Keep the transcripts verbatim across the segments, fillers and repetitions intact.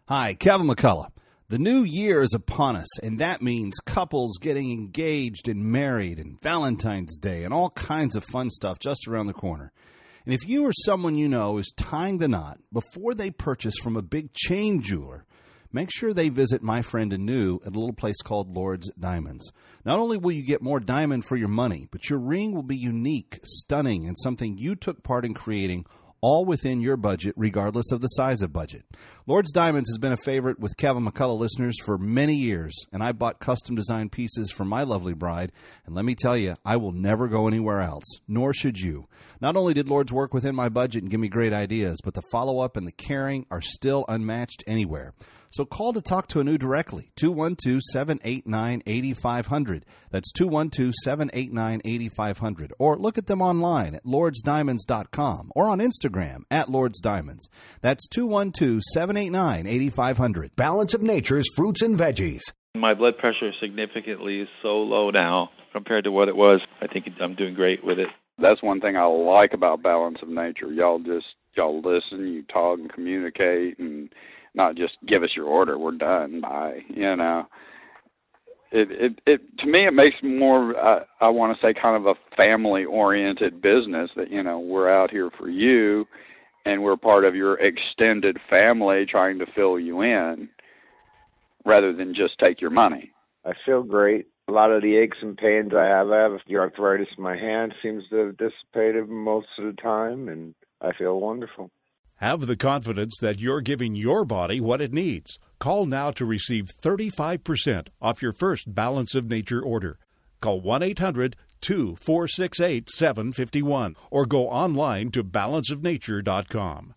Hi, Kevin McCullough. The new year is upon us, and that means couples getting engaged and married and Valentine's Day and all kinds of fun stuff just around the corner. And if you or someone you know is tying the knot before they purchase from a big chain jeweler, make sure they visit my friend Anu at a little place called Lord's Diamonds. Not only will you get more diamond for your money, but your ring will be unique, stunning, and something you took part in creating, all within your budget, regardless of the size of budget. Lord's Diamonds has been a favorite with Kevin McCullough listeners for many years, and I bought custom-designed pieces for my lovely bride, and let me tell you, I will never go anywhere else, nor should you. Not only did Lord's work within my budget and give me great ideas, but the follow-up and the caring are still unmatched anywhere. So call to talk to Anu directly, two one two, seven eight nine, eight five zero zero. That's two one two, seven eight nine, eight five zero zero. Or look at them online at lords diamonds dot com or on Instagram at lords diamonds. That's two one two, seven eight nine, eight five zero zero. Balance of Nature's fruits and veggies. My blood pressure significantly is so low now compared to what it was. I think I'm doing great with it. That's one thing I like about Balance of Nature. Y'all just, y'all listen, you talk and communicate, and not just give us your order, we're done, bye, you know. It, it, it to me, it makes more, uh, I want to say, kind of a family-oriented business that, you know, we're out here for you, and we're part of your extended family trying to fill you in, rather than just take your money. I feel great. A lot of the aches and pains I have, I have the arthritis in my hand seems to have dissipated most of the time, and I feel wonderful. Have the confidence that you're giving your body what it needs. Call now to receive thirty-five percent off your first Balance of Nature order. Call one eight hundred, two four six eight, seven five one or go online to balance of nature dot com.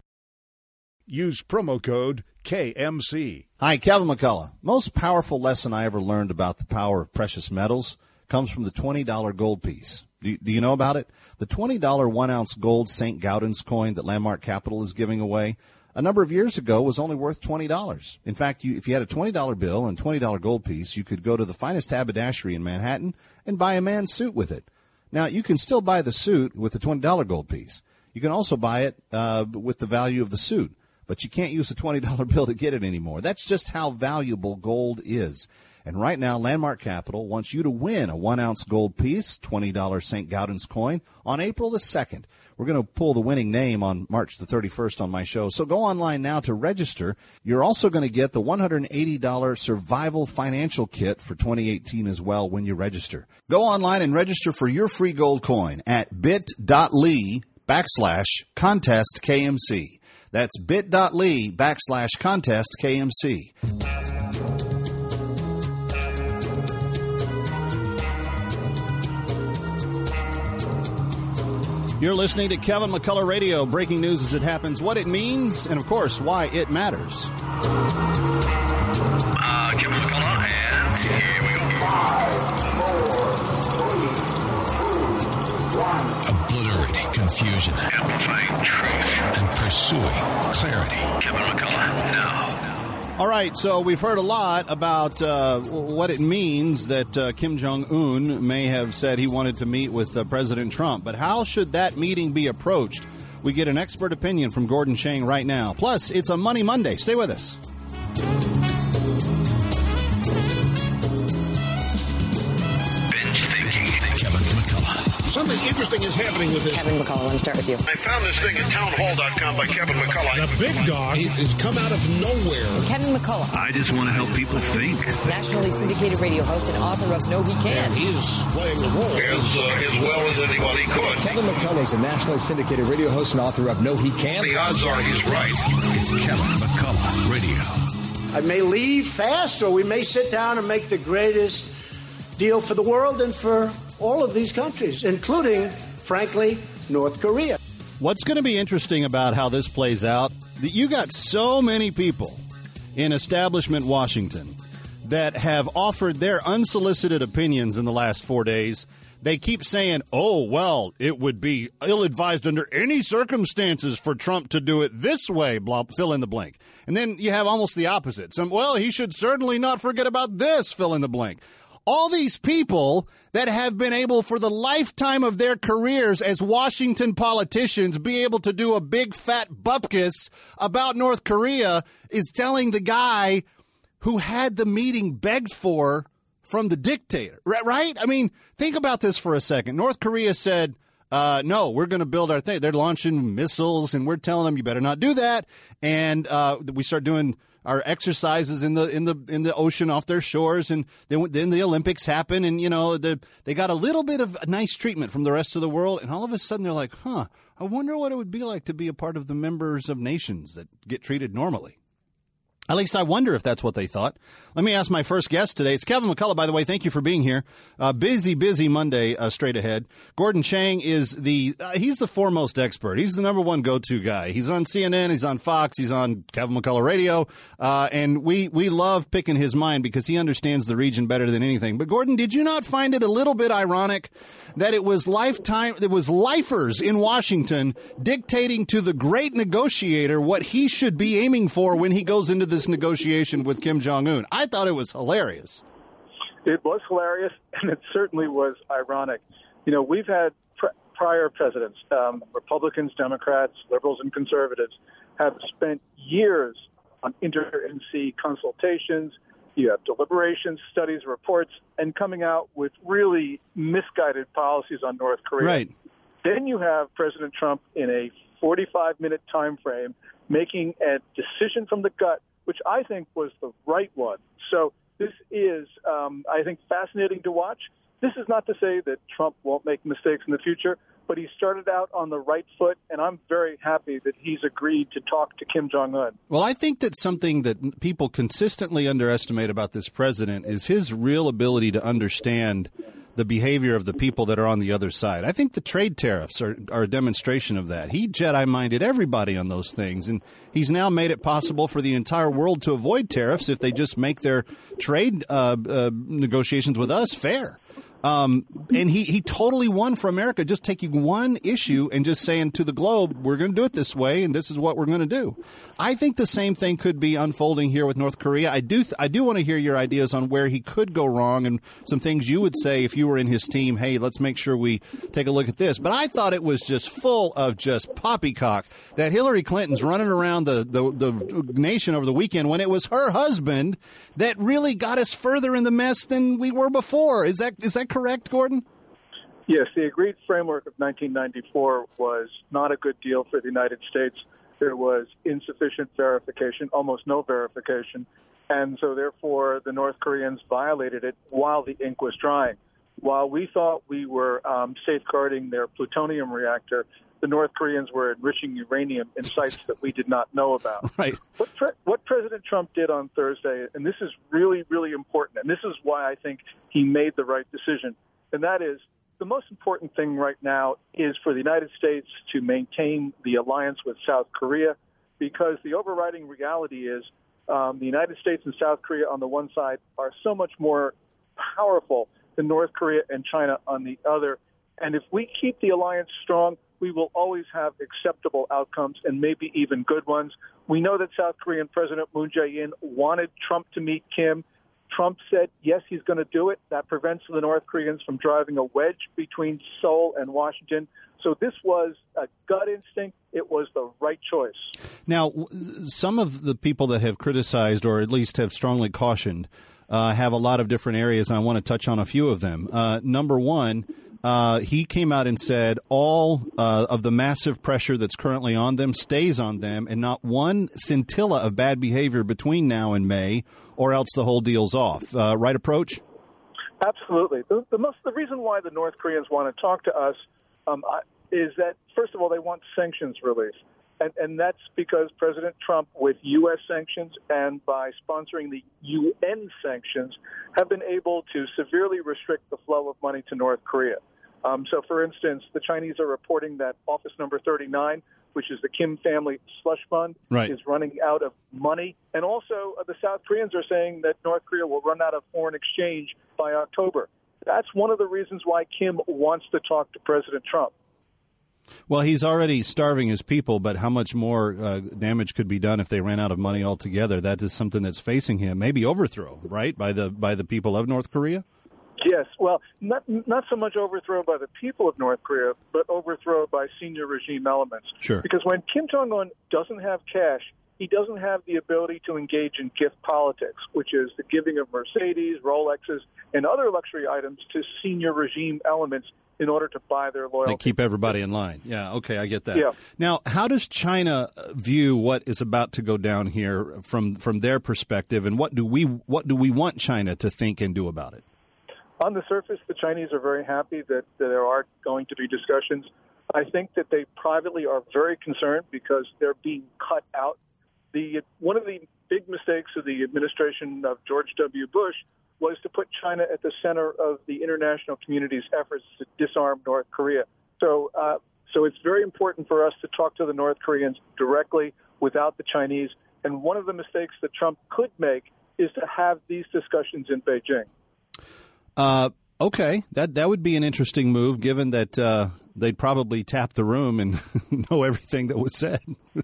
Use promo code K M C. Hi, Kevin McCullough. Most powerful lesson I ever learned about the power of precious metals comes from the twenty dollar gold piece. Do, do you know about it? The twenty dollar one-ounce gold Saint Gaudens coin that Landmark Capital is giving away a number of years ago was only worth twenty dollars. In fact, you, if you had a twenty dollar bill and twenty dollar gold piece, you could go to the finest haberdashery in Manhattan and buy a man's suit with it. Now, you can still buy the suit with the twenty dollar gold piece. You can also buy it uh, with the value of the suit, but you can't use the twenty dollar bill to get it anymore. That's just how valuable gold is. And right now, Landmark Capital wants you to win a one-ounce gold piece, twenty dollar Saint Gaudens coin, on April the second. We're going to pull the winning name on March the thirty-first on my show. So go online now to register. You're also going to get the one hundred eighty dollar Survival Financial Kit for twenty eighteen as well when you register. Go online and register for your free gold coin at bit.ly backslash contest KMC. That's bit.ly backslash contest KMC. You're listening to Kevin McCullough Radio, breaking news as it happens, what it means, and, of course, why it matters. Uh, Kevin McCullough, and here we go. Five, four, three, two, one. Obliterating confusion. Amplifying truth. And pursuing clarity. Kevin McCullough, now. All right, so we've heard a lot about uh, what it means that uh, Kim Jong-un may have said he wanted to meet with uh, President Trump. But how should that meeting be approached? We get an expert opinion from Gordon Chang right now. Plus, it's a Money Monday. Stay with us. Binge thinking. Kevin McCullough. Something interesting is happening with this. Kevin McCullough, let me start with you. I found this thing at town hall dot com by Kevin McCullough. The big dog has come out of nowhere. Kevin McCullough. I just want to help people think. Nationally syndicated radio host and author of No He Can't. He is playing the role as, uh, as well as anybody could. Kevin McCullough is a nationally syndicated radio host and author of No He Can't. The odds are he's right. It's Kevin McCullough Radio. I may leave fast, or we may sit down and make the greatest deal for the world and for all of these countries, including, frankly, North Korea. What's going to be interesting about how this plays out, that you got so many people in establishment Washington that have offered their unsolicited opinions in the last four days. They keep saying, oh, well, it would be ill-advised under any circumstances for Trump to do it this way, blah, fill in the blank. And then you have almost the opposite. Some, well, he should certainly not forget about this, fill in the blank. All these people that have been able for the lifetime of their careers as Washington politicians be able to do a big fat bupkis about North Korea is telling the guy who had the meeting begged for from the dictator, right? I mean, think about this for a second. North Korea said, uh, no, we're going to build our thing. They're launching missiles, and we're telling them you better not do that. And uh, we start doing our exercises in the in the in the ocean off their shores, and then then the Olympics happen, and you know the, they got a little bit of nice treatment from the rest of the world, and all of a sudden they're like, huh, I wonder what it would be like to be a part of the members of nations that get treated normally. At least I wonder if that's what they thought. Let me ask my first guest today. It's Kevin McCullough, by the way. Thank you for being here. Uh, busy, busy Monday uh, straight ahead. Gordon Chang is the uh, he's the foremost expert. He's the number one go-to guy. He's on C N N. He's on Fox. He's on Kevin McCullough Radio. Uh, and we, we love picking his mind because he understands the region better than anything. But, Gordon, did you not find it a little bit ironic that it was lifetime, it was lifers in Washington dictating to the great negotiator what he should be aiming for when he goes into this negotiation with Kim Jong-un? I thought it was hilarious. It was hilarious, and it certainly was ironic. You know, we've had pr- prior presidents, um, Republicans, Democrats, liberals, and conservatives, have spent years on interagency consultations. You have deliberations, studies, reports, and coming out with really misguided policies on North Korea. Right. Then you have President Trump in a forty-five minute time frame making a decision from the gut, which I think was the right one. So this is, um, I think, fascinating to watch. This is not to say that Trump won't make mistakes in the future, but he started out on the right foot, and I'm very happy that he's agreed to talk to Kim Jong-un. Well, I think that something that people consistently underestimate about this president is his real ability to understand the behavior of the people that are on the other side. I think the trade tariffs are, are a demonstration of that. He Jedi-minded everybody on those things, and he's now made it possible for the entire world to avoid tariffs if they just make their trade uh, uh, negotiations with us fair. Um, and he, he totally won for America, just taking one issue and just saying to the globe, we're going to do it this way, and this is what we're going to do. I think the same thing could be unfolding here with North Korea. I do th- I do want to hear your ideas on where he could go wrong and some things you would say if you were in his team. Hey, let's make sure we take a look at this. But I thought it was just full of just poppycock that Hillary Clinton's running around the, the, the nation over the weekend when it was her husband that really got us further in the mess than we were before. Is that is that correct, Gordon? Yes, the agreed framework of nineteen ninety-four was not a good deal for the United States. There was insufficient verification, almost no verification, and so therefore the North Koreans violated it while the ink was drying. While we thought we were um, safeguarding their plutonium reactor, the North Koreans were enriching uranium in sites that we did not know about. Right. What, pre- what President Trump did on Thursday, and this is really, really important, and this is why I think he made the right decision, and that is the most important thing right now is for the United States to maintain the alliance with South Korea, because the overriding reality is um, the United States and South Korea on the one side are so much more powerful than North Korea and China on the other. And if we keep the alliance strong, we will always have acceptable outcomes and maybe even good ones. We know that South Korean President Moon Jae-in wanted Trump to meet Kim. Trump said, yes, he's going to do it. That prevents the North Koreans from driving a wedge between Seoul and Washington. So this was a gut instinct. It was the right choice. Now, some of the people that have criticized or at least have strongly cautioned uh, have a lot of different areas, and I want to touch on a few of them. Uh, number one, Uh, he came out and said all uh, of the massive pressure that's currently on them stays on them, and not one scintilla of bad behavior between now and May, or else the whole deal's off. Uh, right approach? Absolutely. The, the most the reason why the North Koreans want to talk to us um, is that, first of all, they want sanctions relief. And, and that's because President Trump, with U S sanctions and by sponsoring the U N sanctions, have been able to severely restrict the flow of money to North Korea. Um, so, for instance, the Chinese are reporting that office number thirty-nine, which is the Kim family slush fund, right, is running out of money. And also uh, the South Koreans are saying that North Korea will run out of foreign exchange by October. That's one of the reasons why Kim wants to talk to President Trump. Well, he's already starving his people, but how much more uh, damage could be done if they ran out of money altogether? That is something that's facing him. Maybe overthrow, right, by the by the people of North Korea? Yes, well, not not so much overthrow by the people of North Korea, but overthrow by senior regime elements. Sure. Because when Kim Jong-un doesn't have cash, he doesn't have the ability to engage in gift politics, which is the giving of Mercedes, Rolexes, and other luxury items to senior regime elements in order to buy their loyalty. They keep everybody in line. Yeah, okay, I get that. Yeah. Now, how does China view what is about to go down here from from their perspective, and what do we what do we want China to think and do about it? On the surface, the Chinese are very happy that, that there are going to be discussions. I think that they privately are very concerned because they're being cut out. The one of the big mistakes of the administration of George W. Bush was to put China at the center of the international community's efforts to disarm North Korea. So, uh, so it's very important for us to talk to the North Koreans directly without the Chinese. And one of the mistakes that Trump could make is to have these discussions in Beijing. Uh, okay, that that would be an interesting move, given that uh, they'd probably tap the room and know everything that was said.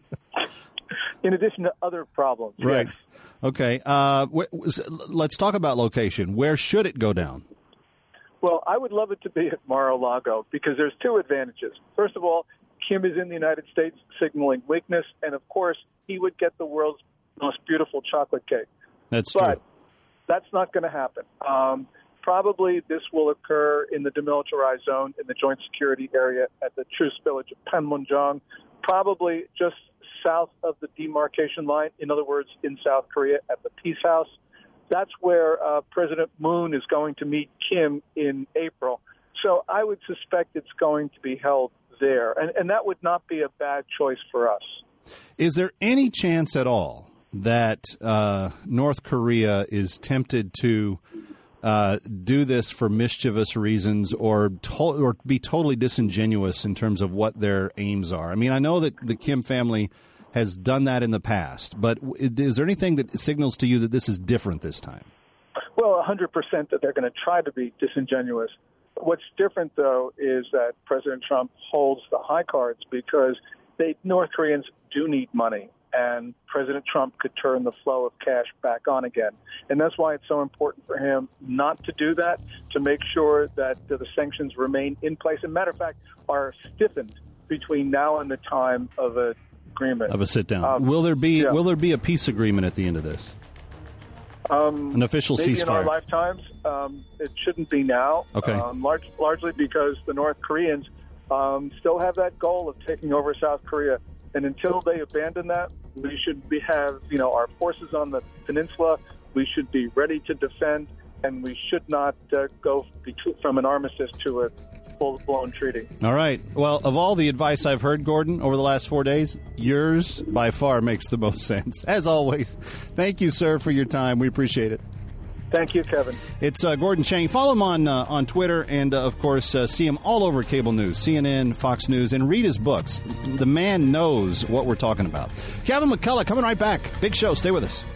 In addition to other problems. Right. Yes. Okay. Uh, wh- let's talk about location. Where should it go down? Well, I would love it to be at Mar-a-Lago because there's two advantages. First of all, Kim is in the United States signaling weakness, and of course, he would get the world's most beautiful chocolate cake. That's but true. That's not going to happen. Um, probably this will occur in the demilitarized zone in the joint security area at the truce village of Panmunjom, probably just south of the demarcation line, in other words, in South Korea at the Peace House. That's where uh, President Moon is going to meet Kim in April. So I would suspect it's going to be held there, and, and that would not be a bad choice for us. Is there any chance at all that uh, North Korea is tempted to uh, do this for mischievous reasons or to- or be totally disingenuous in terms of what their aims are? I mean, I know that the Kim family has done that in the past, but is there anything that signals to you that this is different this time? Well, one hundred percent that they're going to try to be disingenuous. What's different, though, is that President Trump holds the high cards because they, North Koreans do need money, and President Trump could turn the flow of cash back on again. And that's why it's so important for him not to do that, to make sure that uh, the sanctions remain in place. And matter of fact, are stiffened between now and the time of a agreement. Of a sit down. Um, will there be yeah. will there be a peace agreement at the end of this? Um, An official maybe ceasefire? in our lifetimes. Um, it shouldn't be now. Okay. Um, large, largely because the North Koreans um, still have that goal of taking over South Korea, and until they abandon that, we should be have you know our forces on the peninsula. We should be ready to defend, and we should not uh, go from an armistice to a full-blown treaty. All right. Well, of all the advice I've heard, Gordon, over the last four days, yours by far makes the most sense. As always, thank you, sir, for your time. We appreciate it. Thank you, Kevin. It's uh, Gordon Chang. Follow him on uh, on Twitter and, uh, of course, uh, see him all over cable news, C N N, Fox News, and read his books. The man knows what we're talking about. Kevin McCullough coming right back. Big show. Stay with us.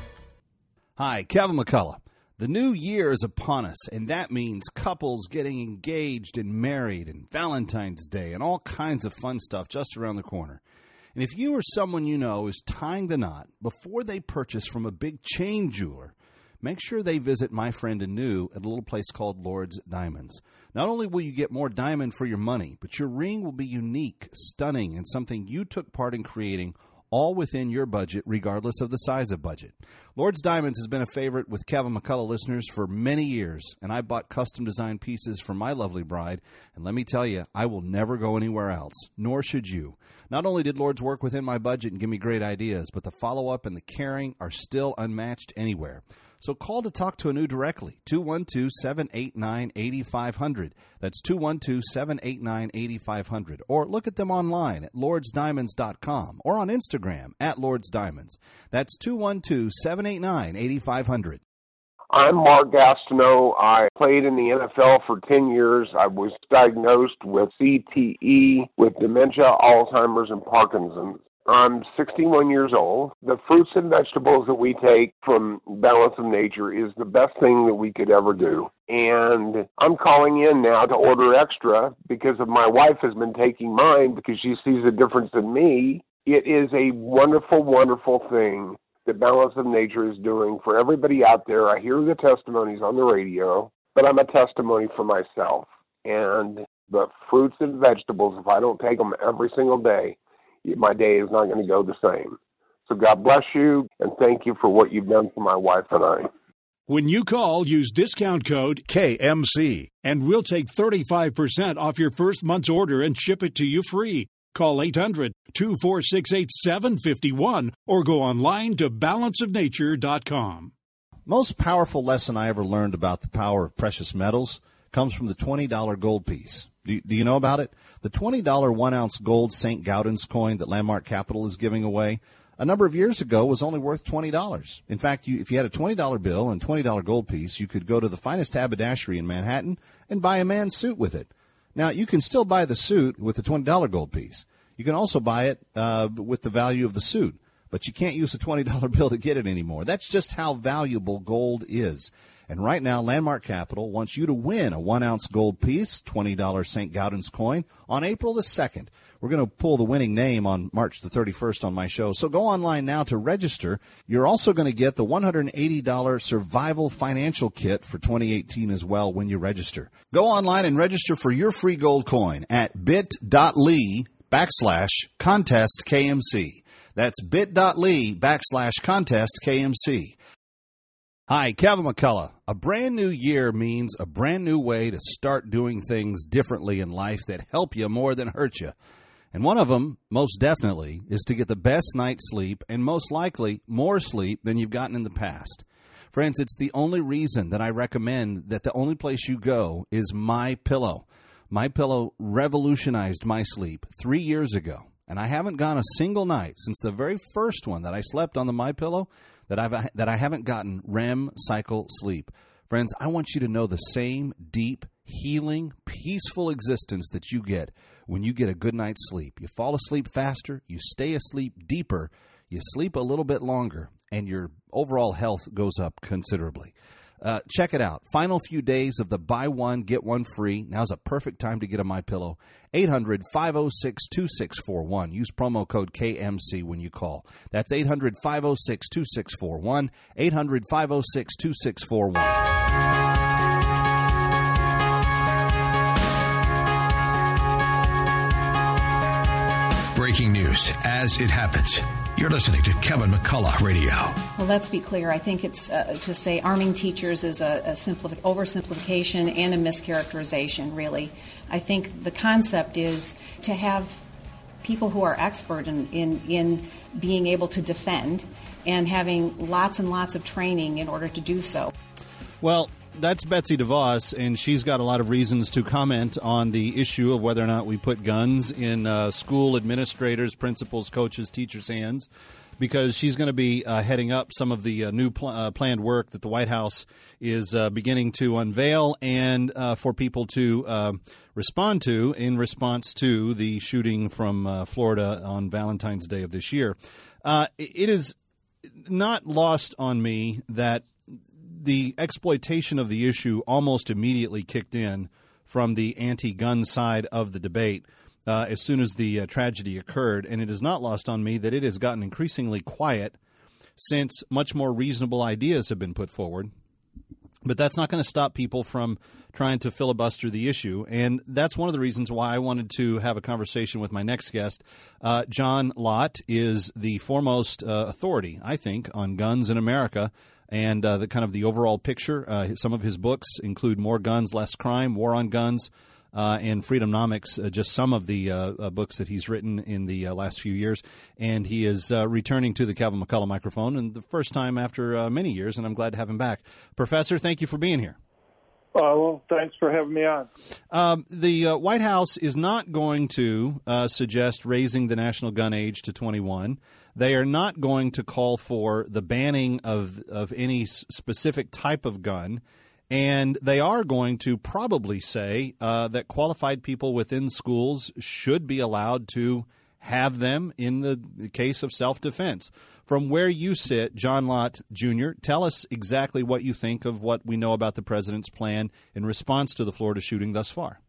Hi, Kevin McCullough. The new year is upon us, and that means couples getting engaged and married and Valentine's Day and all kinds of fun stuff just around the corner. And if you or someone you know is tying the knot before they purchase from a big chain jeweler, make sure they visit my friend Anu at a little place called Lord's Diamonds. Not only will you get more diamond for your money, but your ring will be unique, stunning, and something you took part in creating, all within your budget, regardless of the size of budget. Lord's Diamonds has been a favorite with Kevin McCullough listeners for many years, and I bought custom-designed pieces for my lovely bride, and let me tell you, I will never go anywhere else, nor should you. Not only did Lord's work within my budget and give me great ideas, but the follow-up and the caring are still unmatched anywhere. So call to talk to Anu directly, two one two, seven eight nine, eight five zero zero. That's two one two, seven eight nine, eight five zero zero. Or look at them online at lords diamonds dot com or on Instagram at lords diamonds. That's two one two, seven eight nine, eight five zero zero. I'm Mark Gastineau. I played in the N F L for ten years. I was diagnosed with C T E, with dementia, Alzheimer's, and Parkinson's. I'm sixty-one years old. The fruits and vegetables that we take from Balance of Nature is the best thing that we could ever do. And I'm calling in now to order extra because of my wife has been taking mine because she sees a difference in me. It is a wonderful, wonderful thing that Balance of Nature is doing for everybody out there. I hear the testimonies on the radio. but I'm a testimony for myself. And the fruits and vegetables, if I don't take them every single day, my day is not going to go the same. So God bless you, and thank you for what you've done for my wife and I. When you call, use discount code K M C, and we'll take thirty-five percent off your first month's order and ship it to you free. Call eight hundred, two four six, eight seven five one or go online to balance of nature dot com. Most powerful lesson I ever learned about the power of precious metals comes from the twenty dollar gold piece. Do, do you know about it? The twenty dollar one-ounce gold Saint Gaudens coin that Landmark Capital is giving away a number of years ago was only worth twenty dollars. In fact, you, if you had a twenty dollar bill and twenty dollar gold piece, you could go to the finest haberdashery in Manhattan and buy a man's suit with it. Now, you can still buy the suit with the twenty dollar gold piece. You can also buy it uh, with the value of the suit, but you can't use the twenty dollar bill to get it anymore. That's just how valuable gold is. And right now, Landmark Capital wants you to win a one-ounce gold piece, twenty dollar Saint Gaudens coin, on April the second. We're going to pull the winning name on March the thirty-first on my show. So go online now to register. You're also going to get the one hundred eighty dollar Survival Financial Kit for twenty eighteen as well when you register. Go online and register for your free gold coin at bit.ly backslash contest KMC. That's bit.ly backslash contest KMC. Hi, Kevin McCullough. A brand new year means a brand new way to start doing things differently in life that help you more than hurt you. And one of them, most definitely, is to get the best night's sleep and most likely more sleep than you've gotten in the past. Friends, it's the only reason that I recommend that the only place you go is MyPillow. MyPillow revolutionized my sleep three years ago, and I haven't gone a single night since the very first one that I slept on the MyPillow that I've that I haven't gotten R E M cycle sleep. Friends, I want you to know the same deep, healing, peaceful existence that you get when you get a good night's sleep. You fall asleep faster, you stay asleep deeper, you sleep a little bit longer, and your overall health goes up considerably. Uh, check it out. Final few days of the buy one, get one free. Now's a perfect time to get a MyPillow. eight hundred, five oh six, two six four one. Use promo code K M C when you call. That's eight hundred, five oh six, two six four one. eight hundred, five oh six, two six four one. Breaking news as it happens. You're listening to Kevin McCullough Radio. Well, let's be clear. I think it's uh, to say arming teachers is a, a simplifi- oversimplification and a mischaracterization, really. I think the concept is to have people who are expert in, in, in being able to defend and having lots and lots of training in order to do so. Well, that's Betsy DeVos, and she's got a lot of reasons to comment on the issue of whether or not we put guns in uh, school administrators, principals, coaches, teachers' hands, because she's going to be uh, heading up some of the uh, new pl- uh, planned work that the White House is uh, beginning to unveil and uh, for people to uh, respond to in response to the shooting from uh, Florida on Valentine's Day of this year. Uh, it is not lost on me that the exploitation of the issue almost immediately kicked in from the anti-gun side of the debate uh, as soon as the uh, tragedy occurred. And it is not lost on me that it has gotten increasingly quiet since much more reasonable ideas have been put forward. But that's not going to stop people from trying to filibuster the issue. And that's one of the reasons why I wanted to have a conversation with my next guest. Uh, John Lott is the foremost uh, authority, I think, on guns in America. And uh, the kind of the overall picture. Uh, some of his books include More Guns, Less Crime, War on Guns, uh, and Freedomnomics, uh, just some of the uh, uh, books that he's written in the uh, last few years. And he is uh, returning to the Kevin McCullough microphone, and the first time after uh, many years, and I'm glad to have him back. Professor, thank you for being here. Uh, well, thanks for having me on. Um, the uh, White House is not going to uh, suggest raising the national gun age to twenty-one. They are not going to call for the banning of of any specific type of gun, and they are going to probably say uh, that qualified people within schools should be allowed to have them in the case of self-defense. From where you sit, John Lott, Junior, tell us exactly what you think of what we know about the president's plan in response to the Florida shooting thus far.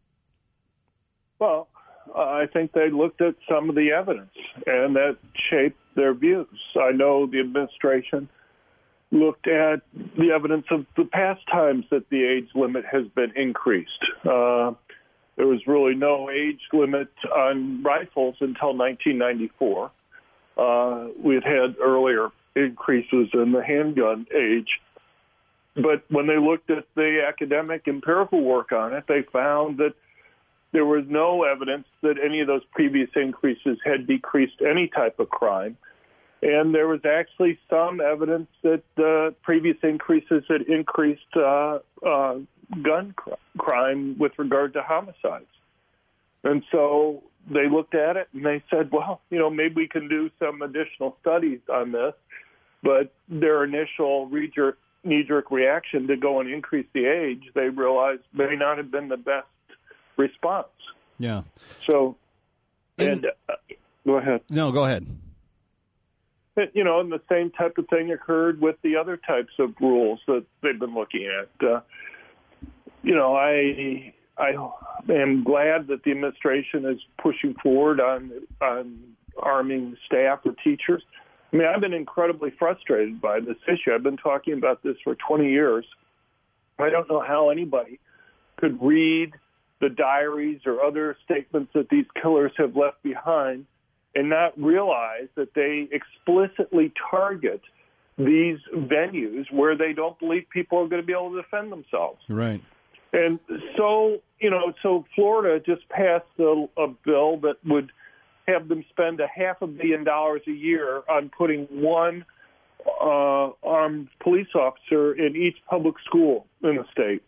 Well, I think they looked at some of the evidence, and that shaped their views. I know the administration looked at the evidence of the past times that the age limit has been increased. Uh, there was really no age limit on rifles until nineteen ninety-four. Uh, we had had earlier increases in the handgun age. But when they looked at the academic empirical work on it, they found that there was no evidence that any of those previous increases had decreased any type of crime. And there was actually some evidence that uh, previous increases had increased uh, uh, gun cr- crime with regard to homicides. And so they looked at it and they said, well, you know, maybe we can do some additional studies on this. But their initial knee-jerk, knee-jerk reaction to go and increase the age, they realized may not have been the best response. Yeah. So, and, and uh, go ahead. No, go ahead. You know, and the same type of thing occurred with the other types of rules that they've been looking at. Uh, you know, I I am glad that the administration is pushing forward on on arming staff or teachers. I mean, I've been incredibly frustrated by this issue. I've been talking about this for twenty years. I don't know how anybody could read the diaries or other statements that these killers have left behind and not realize that they explicitly target these venues where they don't believe people are going to be able to defend themselves. Right. And so, you know, so Florida just passed a, a bill that would have them spend a half a billion dollars a year on putting one uh, armed police officer in each public school in the state.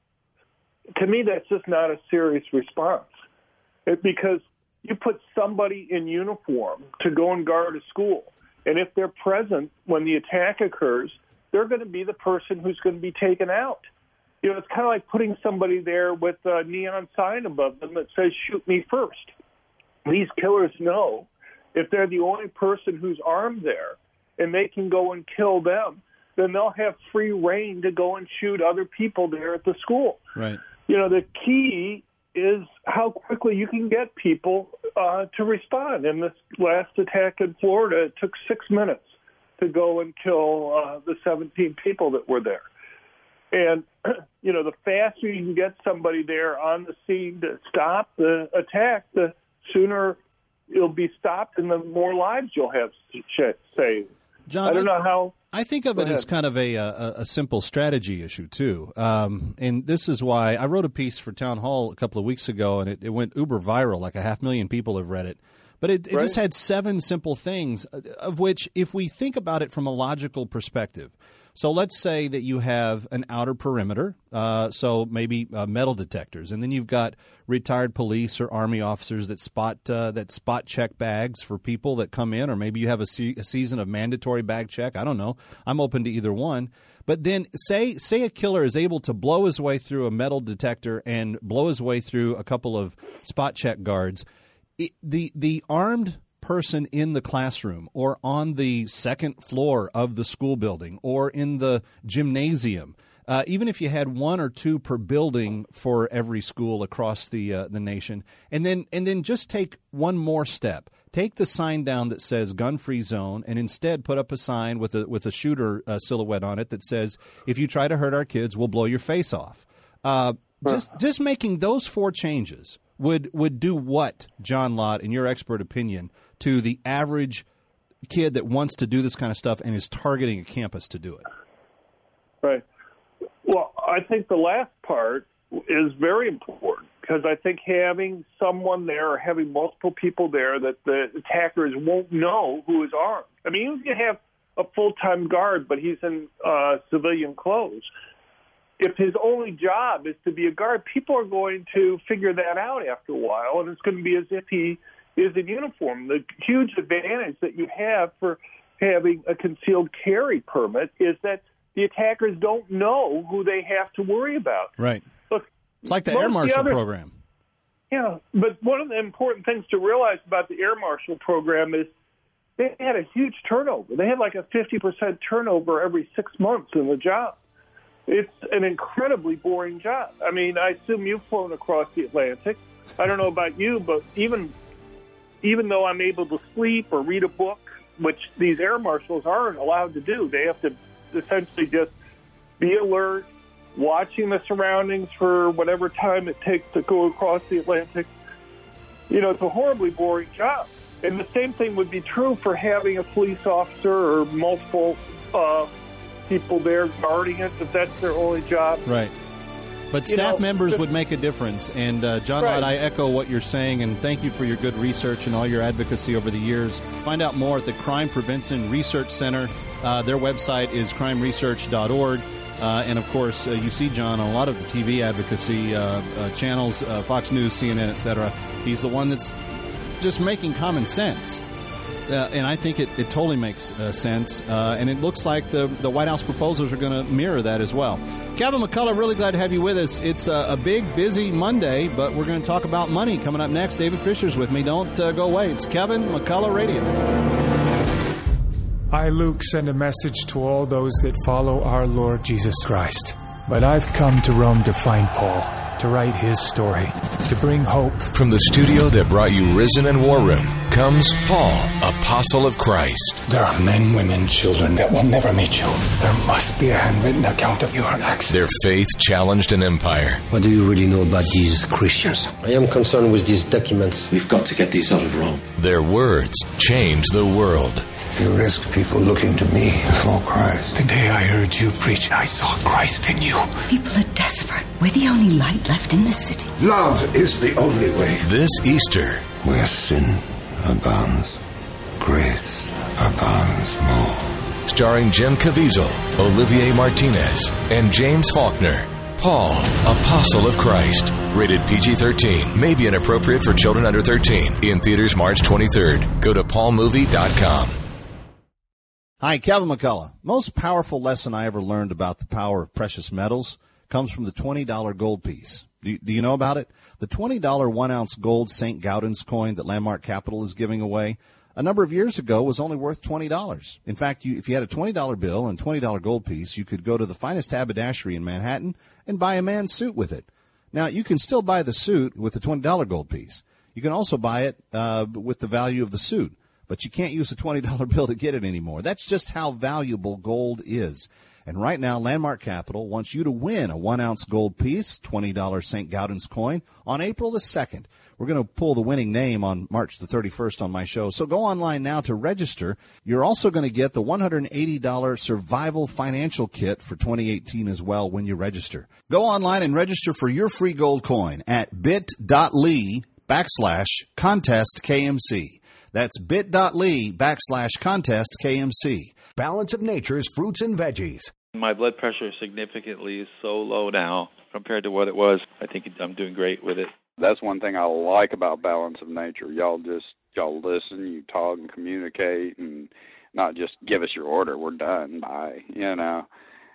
To me, that's just not a serious response. It, because you put somebody in uniform to go and guard a school, and if they're present when the attack occurs, they're going to be the person who's going to be taken out. You know, it's kind of like putting somebody there with a neon sign above them that says, shoot me first. These killers know if they're the only person who's armed there and they can go and kill them, then they'll have free reign to go and shoot other people there at the school. Right. You know, the key is how quickly you can get people uh, to respond. In this last attack in Florida, it took six minutes to go and kill uh, the seventeen people that were there. And, you know, the faster you can get somebody there on the scene to stop the attack, the sooner it'll be stopped and the more lives you'll have saved. John, I don't know how... I think of it as kind of a, a, a simple strategy issue, too. Um, and this is why I wrote a piece for Town Hall a couple of weeks ago, and it, it went uber viral. Like a half million people have read it. But it, it right. just had seven simple things, of which, if we think about it from a logical perspective, so let's say that you have an outer perimeter, uh, so maybe uh, metal detectors, and then you've got retired police or Army officers that spot uh, that spot check bags for people that come in, or maybe you have a, se- a season of mandatory bag check. I don't know. I'm open to either one. But then say say a killer is able to blow his way through a metal detector and blow his way through a couple of spot check guards. It, the the armed person in the classroom or on the second floor of the school building or in the gymnasium, uh, even if you had one or two per building for every school across the uh, the nation, and then and then just take one more step. Take the sign down that says gun-free zone and instead put up a sign with a with a shooter uh, silhouette on it that says, if you try to hurt our kids, we'll blow your face off. Uh, just just making those four changes would would do what, John Lott, in your expert opinion, to the average kid that wants to do this kind of stuff and is targeting a campus to do it? Right. Well, I think the last part is very important because I think having someone there or having multiple people there that the attackers won't know who is armed. I mean, you can have a full-time guard, but he's in uh, civilian clothes. If his only job is to be a guard, people are going to figure that out after a while, and it's going to be as if he is in uniform. The huge advantage that you have for having a concealed carry permit is that the attackers don't know who they have to worry about. Right. Look, it's like the Air Marshal other, program. Yeah, but one of the important things to realize about the Air Marshal program is they had a huge turnover. They had like a fifty percent turnover every six months in the job. It's an incredibly boring job. I mean, I assume you've flown across the Atlantic. I don't know about you, but even even though I'm able to sleep or read a book, which these air marshals aren't allowed to do, they have to essentially just be alert, watching the surroundings for whatever time it takes to go across the Atlantic. You know, it's a horribly boring job. And the same thing would be true for having a police officer or multiple uh, people there guarding it, if that's their only job. Right. But You staff know, members just- would make a difference. And, uh, John Right. Lott, I echo what you're saying, and thank you for your good research and all your advocacy over the years. Find out more at the Crime Prevention Research Center. Uh, their website is crime research dot org. Uh, and, of course, uh, you see John on a lot of the T V advocacy uh, uh, channels, uh, Fox News, C N N, et cetera. He's the one that's just making common sense. Uh, and I think it, it totally makes uh, sense. Uh, and it looks like the, the White House proposals are going to mirror that as well. Kevin McCullough, really glad to have you with us. It's a, a big, busy Monday, but we're going to talk about money coming up next. David Fisher's with me. Don't uh, go away. It's Kevin McCullough Radio. I, Luke, send a message to all those that follow our Lord Jesus Christ. But I've come to Rome to find Paul, to write his story, to bring hope. From the studio that brought you Risen and War Room comes Paul, Apostle of Christ. There are men, women, children that will never meet you. There must be a handwritten account of your acts. Their faith challenged an empire. What do you really know about these Christians? I am concerned with these documents. We've got to get these out of Rome. Their words changed the world. You risk people looking to me for Christ. The day I heard you preach, I saw Christ in you. People are desperate. We're the only light left in this city. Love is the only way. This Easter, Where sin abounds, grace abounds more. starring Jim Caviezel, Olivier Martinez, and James Faulkner. Paul, Apostle of Christ. Rated P G thirteen. May be inappropriate for children under thirteen. In theaters March twenty-third. Go to paul movie dot com. Hi, Kevin McCullough. Most powerful lesson I ever learned about the power of precious metals comes from the twenty dollar gold piece. Do, do you know about it? The twenty dollar one-ounce gold Saint Gaudens coin that Landmark Capital is giving away a number of years ago was only worth twenty dollars. In fact, you, if you had a twenty dollar bill and twenty dollar gold piece, you could go to the finest haberdashery in Manhattan and buy a man's suit with it. Now, you can still buy the suit with the twenty dollar gold piece. You can also buy it uh, with the value of the suit. But you can't use a twenty dollar bill to get it anymore. That's just how valuable gold is. And right now, Landmark Capital wants you to win a one-ounce gold piece, twenty dollar Saint Gaudens coin, on April the second. We're going to pull the winning name on March the thirty-first on my show. So go online now to register. You're also going to get the one hundred eighty dollar Survival Financial Kit for twenty eighteen as well when you register. Go online and register for your free gold coin at bit.ly backslash contest KMC. That's bit.ly backslash contest KMC. Balance of Nature's fruits and veggies. My blood pressure significantly is so low now compared to what it was. I think I'm doing great with it. That's one thing I like about Balance of Nature. Y'all just, y'all listen, you talk and communicate, and not just give us your order. We're done. Bye. You know.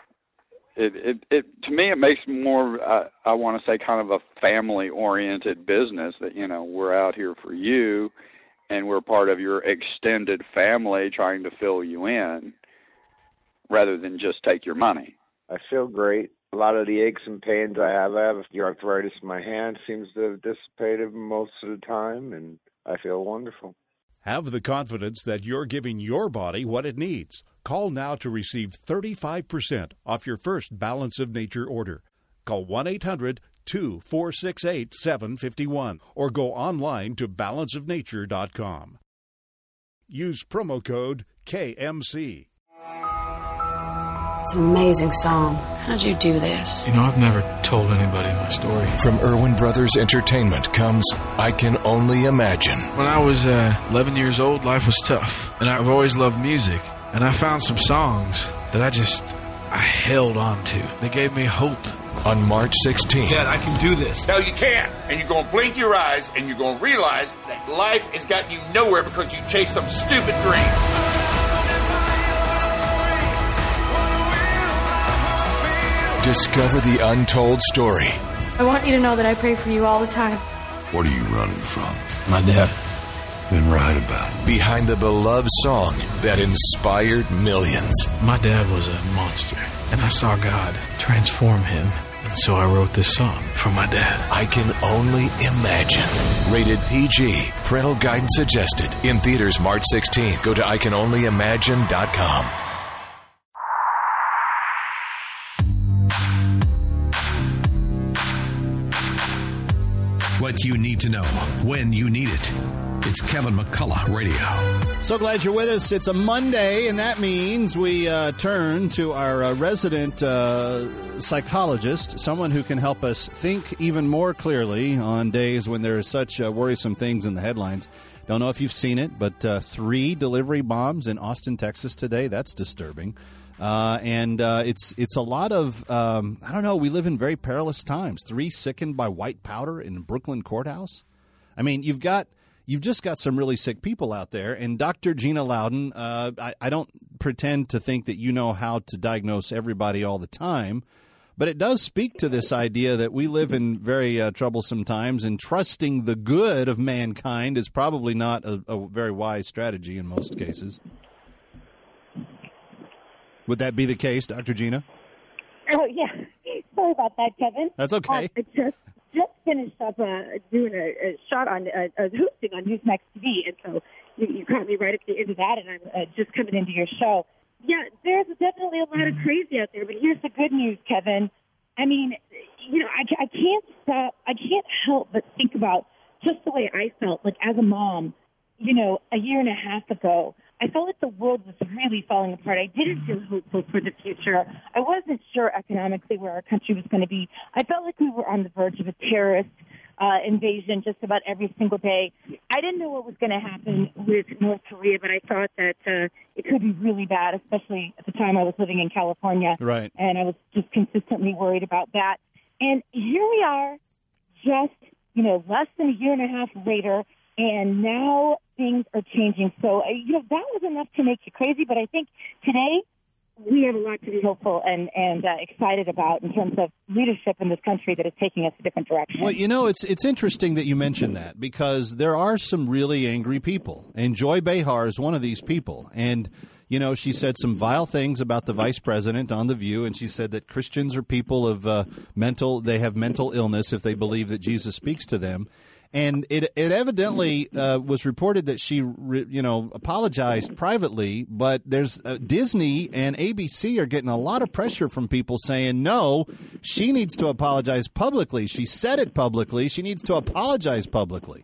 It, it, it, to me, it makes more, uh, I want to say, kind of a family-oriented business that, you know, we're out here for you, and we're part of your extended family trying to fill you in rather than just take your money. I feel great. A lot of the aches and pains I have, I have the arthritis in my hand seems to have dissipated most of the time, and I feel wonderful. Have the confidence that you're giving your body what it needs. Call now to receive thirty-five percent off your first Balance of Nature order. Call one eight hundred two four six eight seven five one or go online to balance of nature dot com. Use promo code K M C. It's an amazing song. How'd you do this? You know, I've never told anybody my story. From Irwin Brothers Entertainment comes I Can Only Imagine. When I was uh, eleven years old, life was tough. And I've always loved music. And I found some songs that I just, I held on to. They gave me hope. On March sixteenth. Dad, I can do this. No, you can't. And you're going to blink your eyes and you're going to realize that life has gotten you nowhere because you chased some stupid dreams. Discover the untold story. I want you to know that I pray for you all the time. What are you running from? My dad. Been right about. Behind the beloved song that inspired millions. My dad was a monster, and I saw God transform him. And so I wrote this song for my dad. I Can Only Imagine. Rated P G. Parental guidance suggested. In theaters March sixteenth. Go to I can only imagine dot com. what you need to know when you need it. It's Kevin McCullough Radio. So glad you're with us. It's a Monday, and that means we uh, turn to our uh, resident uh, psychologist, someone who can help us think even more clearly on days when there are such uh, worrisome things in the headlines. Don't know if you've seen it, but uh, three delivery bombs in Austin, Texas today. That's disturbing. Uh, and uh, it's it's a lot of, um, I don't know, we live in very perilous times. Three sickened by white powder in Brooklyn courthouse. I mean, you've got... You've just got some really sick people out there. And Doctor Gina Loudon, uh, I, I don't pretend to think that you know how to diagnose everybody all the time, but it does speak to this idea that we live in very uh, troublesome times, and trusting the good of mankind is probably not a, a very wise strategy in most cases. Would that be the case, Doctor Gina? Oh, yeah. Sorry about that, Kevin. That's okay. Uh, just just finished up uh, doing a, a shot on uh, uh, hosting on Newsmax T V, and so you, you caught me right at the end of that, and I'm uh, just coming into your show. Yeah, there's definitely a lot of crazy out there, but here's the good news, Kevin. I mean, you know, I, I can't stop, I can't help but think about just the way I felt, like as a mom, you know, a year and a half ago. I felt like the world was really falling apart. I didn't feel hopeful for the future. I wasn't sure economically where our country was going to be. I felt like we were on the verge of a terrorist uh, invasion just about every single day. I didn't know what was going to happen with North Korea, but I thought that uh, it could be really bad, especially at the time I was living in California. Right. And I was just consistently worried about that. And here we are, just, you know, less than a year and a half later, and now things are changing. So, uh, you know, that was enough to make you crazy. But I think today we have a lot to be hopeful and, and uh, excited about in terms of leadership in this country that is taking us a different direction. Well, you know, it's it's interesting that you mentioned that, because there are some really angry people. And Joy Behar is one of these people. And, you know, she said some vile things about the vice president on The View, and she said that Christians are people of uh, mental, they have mental illness if they believe that Jesus speaks to them. And it it evidently uh, was reported that she, re, you know, apologized privately, but there's uh, Disney and A B C are getting a lot of pressure from people saying, no, she needs to apologize publicly. She said it publicly. She needs to apologize publicly.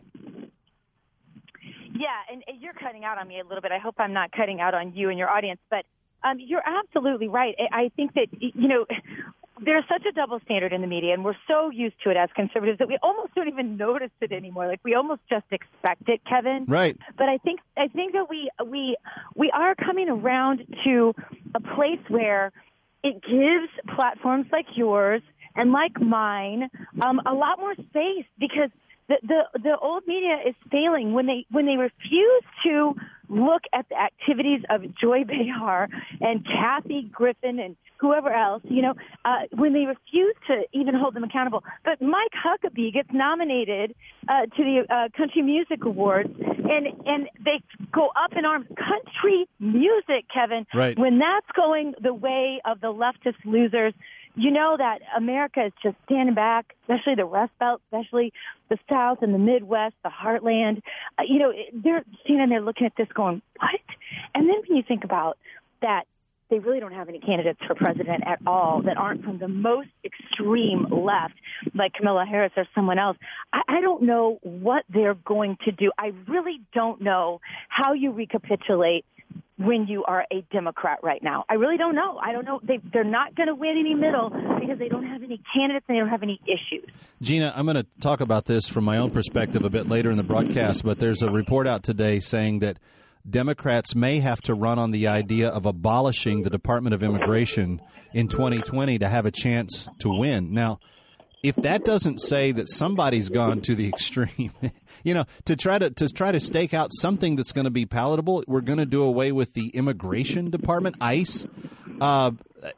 Yeah, and you're cutting out on me a little bit. I hope I'm not cutting out on you and your audience, but um, you're absolutely right. I think that, you know, there's such a double standard in the media, and we're so used to it as conservatives that we almost don't even notice it anymore. Like, we almost just expect it, Kevin. Right. But I think I think that we we we are coming around to a place where it gives platforms like yours and like mine um, a lot more space, because the, the the old media is failing when they when they refuse to look at the activities of Joy Behar and Kathy Griffin and whoever else, you know, uh, when they refuse to even hold them accountable. But Mike Huckabee gets nominated uh, to the uh, Country Music Awards, and, and they go up in arms. Country music, Kevin, right. When that's going the way of the leftist losers, you know that America is just standing back, especially the Rust Belt, especially the South and the Midwest, the Heartland. Uh, you know, they're standing there looking at this going, what? And then when you think about that, they really don't have any candidates for president at all that aren't from the most extreme left, like Kamala Harris or someone else. I, I don't know what they're going to do. I really don't know how you recapitulate when you are a Democrat right now. I really don't know. I don't know. They, they're not going to win any middle because they don't have any candidates and they don't have any issues. Gina, I'm going to talk about this from my own perspective a bit later in the broadcast, but there's a report out today saying that Democrats may have to run on the idea of abolishing the Department of Immigration in twenty twenty to have a chance to win. Now, if that doesn't say that somebody's gone to the extreme, you know, to try to to try to stake out something that's going to be palatable, we're going to do away with the Immigration Department, ICE. Uh,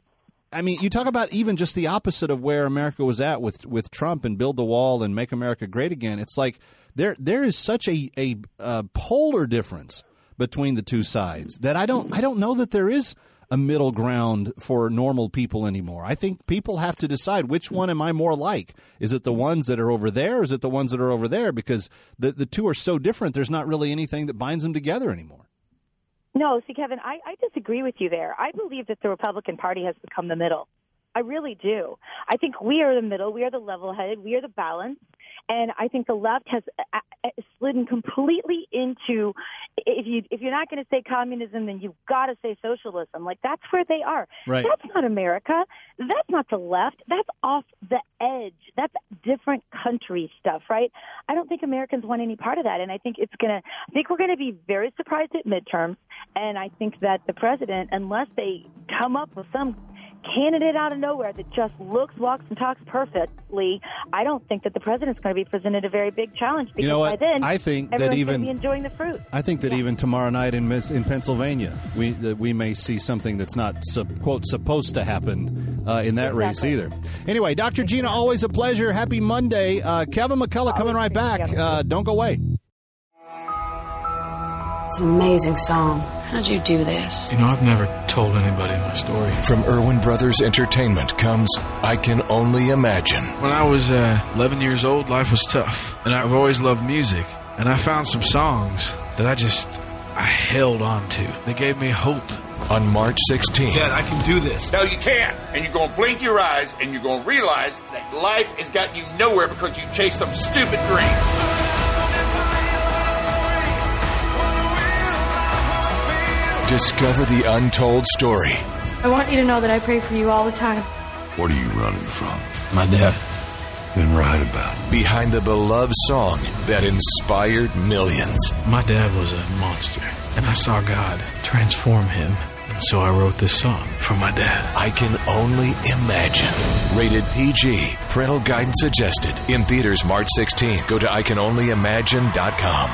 I mean, you talk about even just the opposite of where America was at with with Trump and build the wall and make America great again. It's like there there is such a a, a polar difference between the two sides that I don't I don't know that there is a middle ground for normal people anymore. I think people have to decide, which one am I more like? Is it the ones that are over there, or is it the ones that are over there? Because the the two are so different, there's not really anything that binds them together anymore. No, see, Kevin, I, I disagree with you there. I believe that the Republican Party has become the middle. I really do. I think we are the middle. We are the level-headed. We are the balance. And I think the left has slidden completely into, if you if you're not going to say communism, then you've got to say socialism. Like, that's where they are. Right. That's not America. That's not the left. That's off the edge. That's different country stuff, right? I don't think Americans want any part of that. And I think it's going to, I think we're going to be very surprised at midterms. And I think that the president, unless they come up with some candidate out of nowhere that just looks, walks, and talks perfectly, I don't think that the president's going to be presented a very big challenge, because You know by what? then I think that everyone's even going to be enjoying the fruit. I think that even tomorrow night in Miss- in Pennsylvania, we that we may see something that's not sub, quote supposed to happen uh, in that race either. Anyway, Doctor Gina, always a pleasure. Happy Monday. Uh, Kevin McCullough coming right back. Uh, don't go away. It's an amazing song. How'd you do this? You know, I've never told anybody my story. From Irwin Brothers Entertainment comes I Can Only Imagine. When I was uh, eleven years old, life was tough. And I've always loved music. And I found some songs that I just, I held on to. They gave me hope. On March sixteenth. Dad, I can do this. No, you can't. And you're going to blink your eyes and you're going to realize that life has gotten you nowhere because you chased some stupid dreams. Discover the untold story. I want you to know that I pray for you all the time. What are you running from? My dad. Then write about it. Behind the beloved song that inspired millions. My dad was a monster, and I saw God transform him. And so I wrote this song for my dad. I Can Only Imagine. Rated P G. Parental guidance suggested. In theaters March sixteenth. Go to I can only imagine dot com.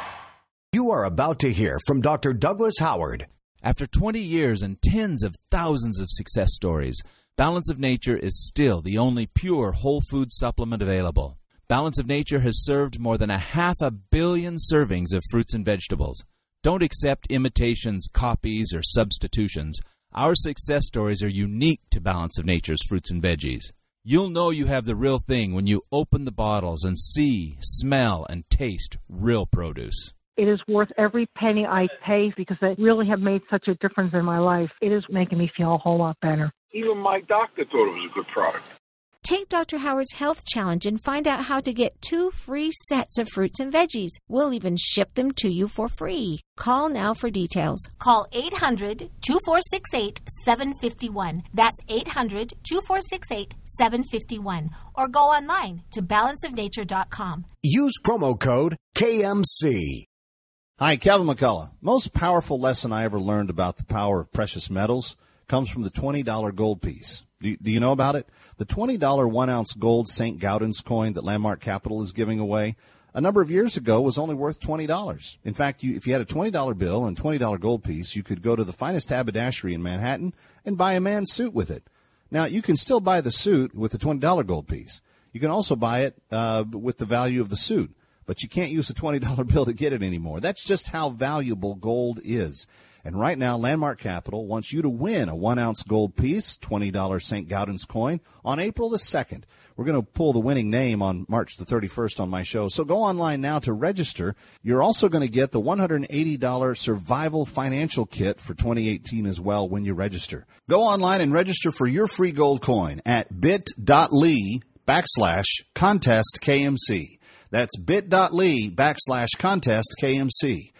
You are about to hear from Doctor Douglas Howard. After twenty years and tens of thousands of success stories, Balance of Nature is still the only pure whole food supplement available. Balance of Nature has served more than a half a billion servings of fruits and vegetables. Don't accept imitations, copies, or substitutions. Our success stories are unique to Balance of Nature's fruits and veggies. You'll know you have the real thing when you open the bottles and see, smell, and taste real produce. It is worth every penny I pay because they really have made such a difference in my life. It is making me feel a whole lot better. Even my doctor thought it was a good product. Take Doctor Howard's Health Challenge and find out how to get two free sets of fruits and veggies. We'll even ship them to you for free. Call now for details. Call eight hundred, two four six eight, seven five one. That's eight hundred, two four six eight, seven five one. Or go online to balance of nature dot com. Use promo code K M C. Hi, Kevin McCullough. Most powerful lesson I ever learned about the power of precious metals comes from the twenty dollar gold piece. Do, do you know about it? The twenty dollar one-ounce gold Saint Gaudens coin that Landmark Capital is giving away a number of years ago was only worth twenty dollars. In fact, you, if you had a twenty dollar bill and twenty dollar gold piece, you could go to the finest haberdashery in Manhattan and buy a man's suit with it. Now, you can still buy the suit with the twenty dollar gold piece. You can also buy it uh, with the value of the suit. But you can't use a twenty dollar bill to get it anymore. That's just how valuable gold is. And right now, Landmark Capital wants you to win a one-ounce gold piece, twenty dollar Saint Gaudens coin, on April the second. We're going to pull the winning name on March the thirty-first on my show. So go online now to register. You're also going to get the one hundred eighty dollar Survival Financial Kit for twenty eighteen as well when you register. Go online and register for your free gold coin at bit.ly backslash contest KMC. That's bit.ly backslash contest KMC.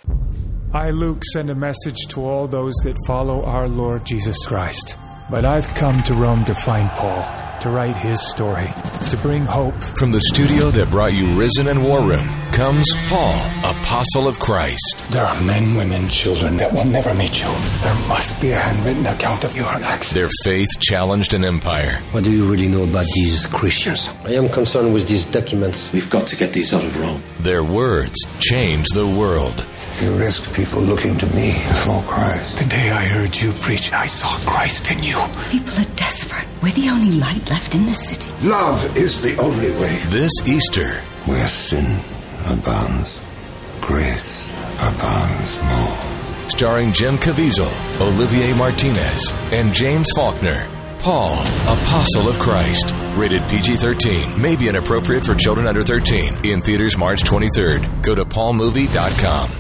I, Luke, send a message to all those that follow our Lord Jesus Christ. But I've come to Rome to find Paul, to write his story, to bring hope. From the studio that brought you Risen and War Room comes Paul, Apostle of Christ. There are men, women, children that will never meet you. There must be a handwritten account of your acts. Their faith challenged an empire. What do you really know about these Christians? I am concerned with these documents. We've got to get these out of Rome. Their words changed the world. You risked people looking to me before Christ. The day I heard you preach, I saw Christ in you. People are desperate. We're the only light left in the city. Love is the only way. This Easter, where sin abounds, grace abounds more. Starring Jim Caviezel, Olivier Martinez, and James Faulkner. Paul, Apostle of Christ. Rated P G thirteen. May be inappropriate for children under thirteen. In theaters March twenty-third. Go to paul movie dot com.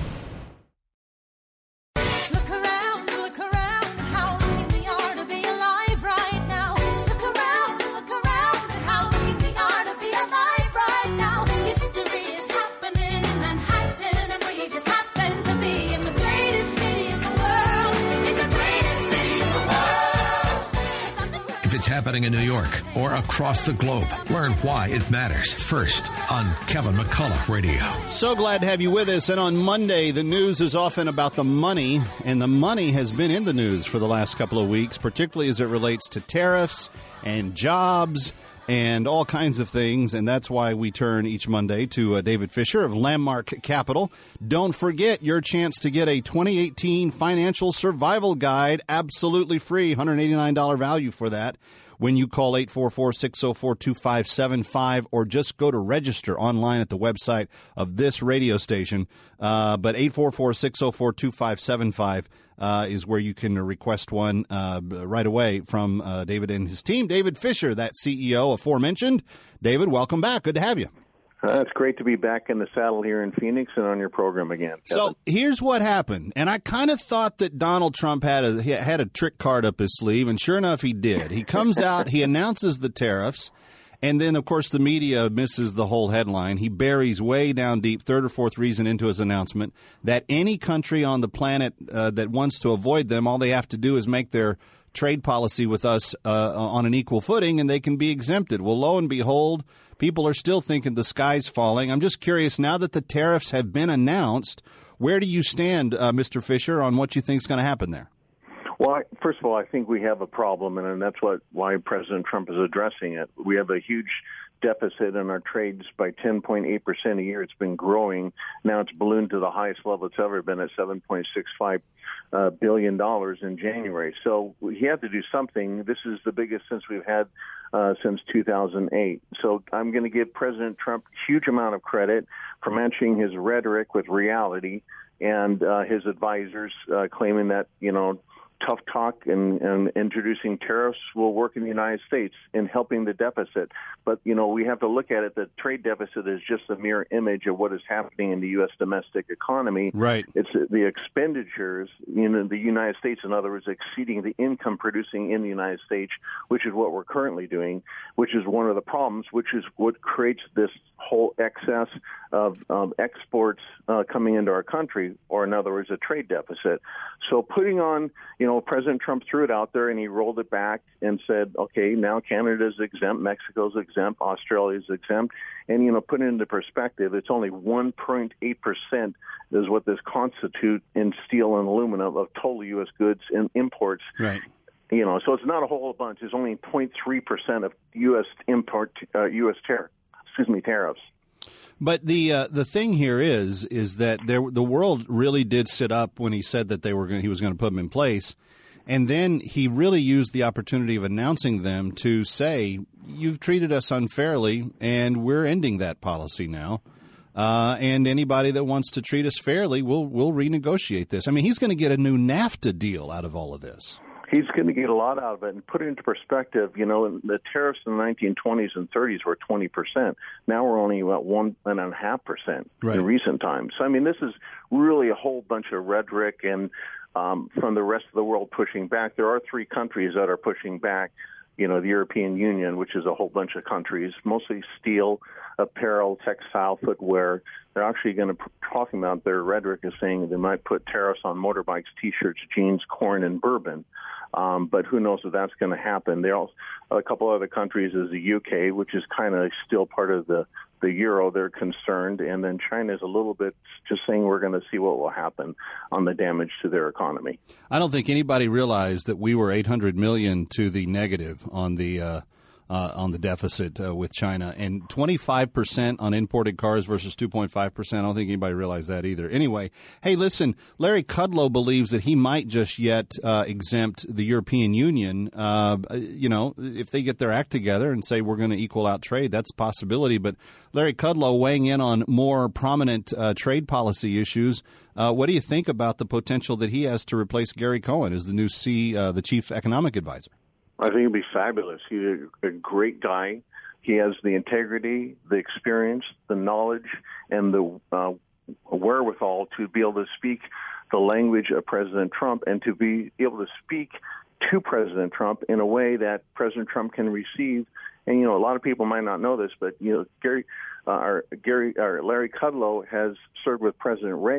happening in New York or across the globe. Learn why it matters first on Kevin McCullough Radio. So glad to have you with us. And on Monday, the news is often about the money, and the money has been in the news for the last couple of weeks, particularly as it relates to tariffs and jobs and all kinds of things, and that's why we turn each Monday to uh, David Fisher of Landmark Capital. Don't forget your chance to get a twenty eighteen Financial Survival Guide, absolutely free, one hundred eighty-nine dollars value for that, when you call eight four four, six oh four, two five seven five, or just go to register online at the website of this radio station. Uh, but eight four four, six oh four, two five seven five uh, is where you can request one uh, right away from uh, David and his team. David Fisher, that C E O aforementioned. David, welcome back. Good to have you. Uh, it's great to be back in the saddle here in Phoenix and on your program again, Kevin. So here's what happened, and I kind of thought that Donald Trump had a he had a trick card up his sleeve, and sure enough, he did. He comes out, he announces the tariffs, and then, of course, the media misses the whole headline. He buries way down deep, third or fourth reason into his announcement, that any country on the planet uh, that wants to avoid them, all they have to do is make their trade policy with us uh, on an equal footing, and they can be exempted. Well, lo and behold, people are still thinking the sky's falling. I'm just curious, now that the tariffs have been announced, where do you stand, uh, Mister Fisher, on what you think is going to happen there? Well, I, first of all, I think we have a problem, and, and that's what why President Trump is addressing it. We have a huge deficit in our trades by ten point eight percent a year. It's been growing. Now it's ballooned to the highest level it's ever been at seven point six five uh, billion dollars in January. So he had to do something. This is the biggest since we've had uh, since two thousand eight. So I'm going to give President Trump a huge amount of credit for matching his rhetoric with reality, and uh, his advisors uh, claiming that, you know, tough talk and, and introducing tariffs will work in the United States in helping the deficit. But, you know, we have to look at it. The trade deficit is just a mere image of what is happening in the U S domestic economy. Right. It's the expenditures in the United States, in other words, exceeding the income producing in the United States, which is what we're currently doing, which is one of the problems, which is what creates this whole excess of um, exports uh, coming into our country, or in other words, a trade deficit. So putting on, you know, President Trump threw it out there and he rolled it back and said, okay, now Canada's exempt, Mexico's exempt, Australia's exempt. And, you know, put it into perspective, it's only one point eight percent is what this constitutes in steel and aluminum of total U S goods and imports. Right. You know, so it's not a whole bunch. It's only zero point three percent of U S import, uh, U S tariff, excuse me, tariffs. But the uh, the thing here is is that there, the world really did sit up when he said that they were going, he was going to put them in place, and then he really used the opportunity of announcing them to say, "You've treated us unfairly, and we're ending that policy now. Uh, and anybody that wants to treat us fairly, we'll we'll renegotiate this." I mean, he's going to get a new NAFTA deal out of all of this. He's going to get a lot out of it. And put it into perspective, you know, the tariffs in the nineteen twenties and thirties were twenty percent. Now we're only about one and a half percent in recent times. So, I mean, this is really a whole bunch of rhetoric and um, from the rest of the world pushing back. There are three countries that are pushing back. You know, the European Union, which is a whole bunch of countries, mostly steel, apparel, textile, footwear. They're actually going to be talking about their rhetoric is saying they might put tariffs on motorbikes, T-shirts, jeans, corn, and bourbon. Um, but who knows if that's going to happen. There are also a couple other countries is the U K, which is kind of still part of the, the euro. They're concerned. And then China is a little bit just saying we're going to see what will happen on the damage to their economy. I don't think anybody realized that we were eight hundred million to the negative on the uh, uh, on the deficit uh, with China, and twenty-five percent on imported cars versus two point five percent. I don't think anybody realized that either. Anyway, hey, listen, Larry Kudlow believes that he might just yet uh, exempt the European Union. Uh, you know, if they get their act together and say we're going to equal out trade, that's a possibility. But Larry Kudlow weighing in on more prominent uh, trade policy issues. Uh, what do you think about the potential that he has to replace Gary Cohen as the new C, uh, the chief economic advisor? I think it'd be fabulous. He's a, a great guy. He has the integrity, the experience, the knowledge, and the uh, wherewithal to be able to speak the language of President Trump and to be able to speak to President Trump in a way that President Trump can receive. And, you know, a lot of people might not know this, but, you know, Gary, uh, our, Gary, our Larry Kudlow has served with President Reagan